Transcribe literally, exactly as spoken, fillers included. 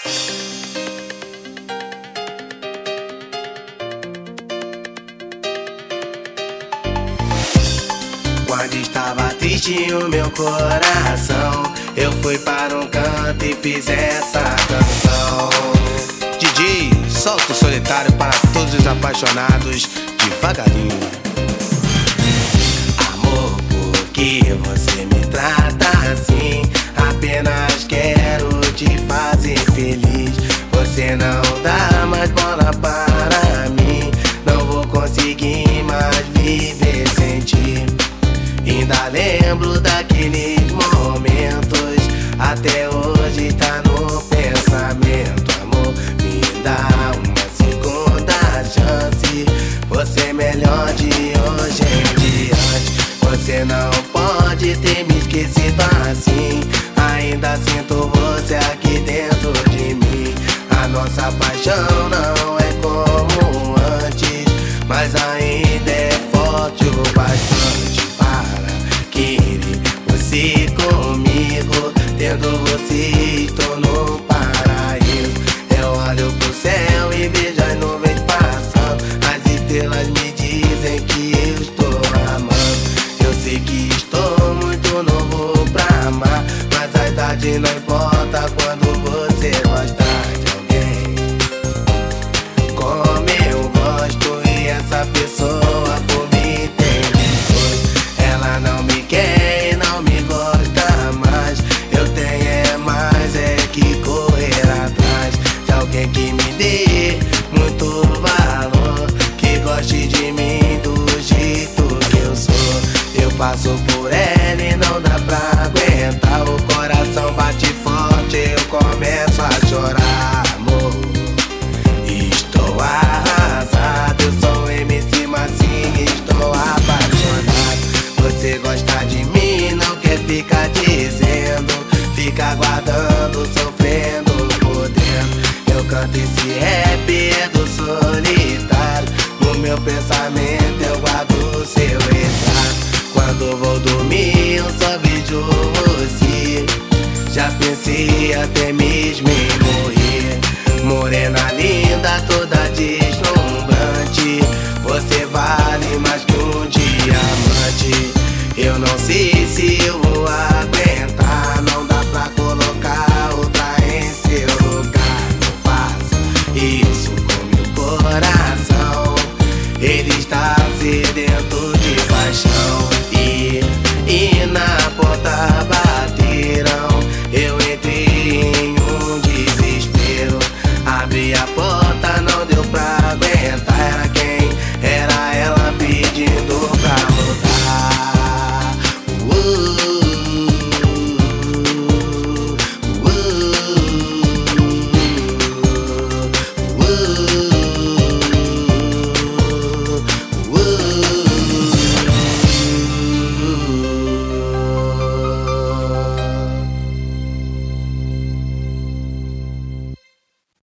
Quando estava triste o meu coração, eu fui para um canto e fiz essa canção. D J, solta o solitário para todos os apaixonados devagarinho. Amor, por que você me trata assim? Apenas quero te fazer feliz. Você não dá mais bola para mim. Não vou conseguir mais viver sem ti. Ainda lembro daqueles momentos, até hoje tá no pensamento. Amor, me dá uma segunda chance. Você é melhor de hoje em diante. Você não pode ter me esquecido assim. Ainda sinto você aqui dentro de mim. A nossa paixão não é como antes, mas ainda é forte o bastante para querer você comigo. Tendo você estou no paraíso. Eu olho pro céu e vejo as nuvens passando. As estrelas me dizem que eu estou amando. Eu sei que estou muito novo pra amar, mas a idade não importa quando você gosta de alguém como eu gosto. E essa pessoa por mim tem depois. Ela não me quer e não me gosta mais. Eu tenho é mais é que correr atrás de alguém que me dê muito valor, que goste de mim do jeito que eu sou. Eu passo por ela e não dá pra aguentar. O coração bate forte, eu começo a chorar. Amor, estou arrasado. Eu sou M C Massinha, estou apaixonado. Você gosta de mim, não quer ficar dizendo. Fica aguardando, sofrendo por dentro. Eu canto esse rap é do solitário. No meu pensamento eu guardo seu retrato. Quando vou dormir eu só vejo você. Já pensei até mesmo em morrer. Morena linda, toda deslumbrante. Você vale mais que um diamante. Eu não sei se eu vou